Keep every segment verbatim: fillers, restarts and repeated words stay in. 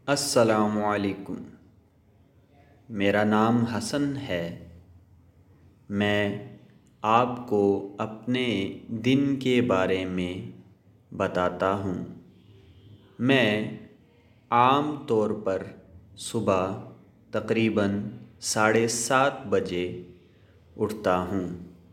अस्सलामुअलैकुम। मेरा नाम हसन है। मैं आपको अपने दिन के बारे में बताता हूँ। मैं आम तौर पर सुबह तकरीबन साढ़े सात बजे उठता हूँ।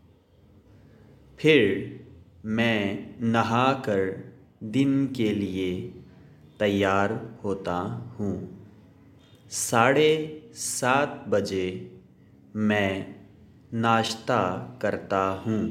फिर मैं नहाकर दिन के लिए तैयार होता हूँ। साढ़े सात बजे मैं नाश्ता करता हूँ।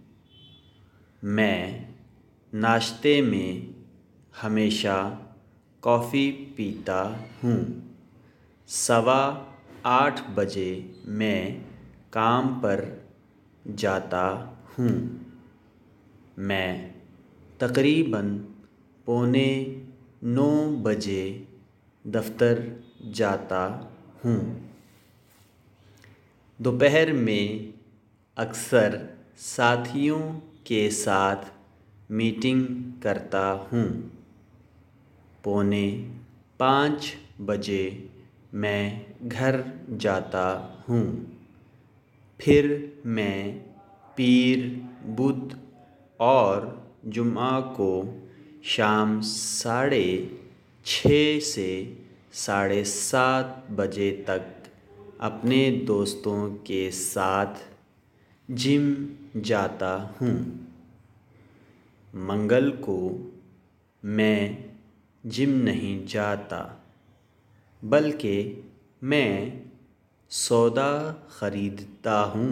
मैं नाश्ते में हमेशा कॉफ़ी पीता हूँ। सवा आठ बजे मैं काम पर जाता हूँ। मैं तकरीबन पौने नौ बजे दफ्तर जाता हूँ। दोपहर में अक्सर साथियों के साथ मीटिंग करता हूँ। पौने पाँच बजे मैं घर जाता हूँ। फिर मैं पीर, बुध और जुम्आ को शाम साढ़े छः से साढ़े सात बजे तक अपने दोस्तों के साथ जिम जाता हूँ। मंगल को मैं जिम नहीं जाता, बल्कि मैं सौदा ख़रीदता हूँ।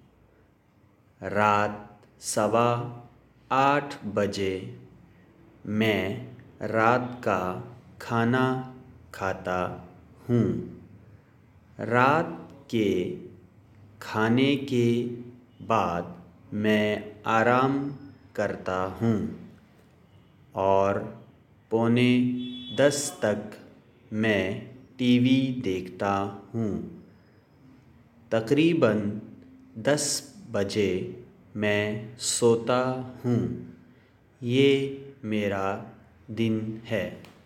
रात सवा आठ बजे मैं रात का खाना खाता हूँ। रात के खाने के बाद मैं आराम करता हूँ और पौने दस तक मैं टीवी देखता हूँ। तकरीबन दस बजे मैं सोता हूँ। ये मेरा दिन है।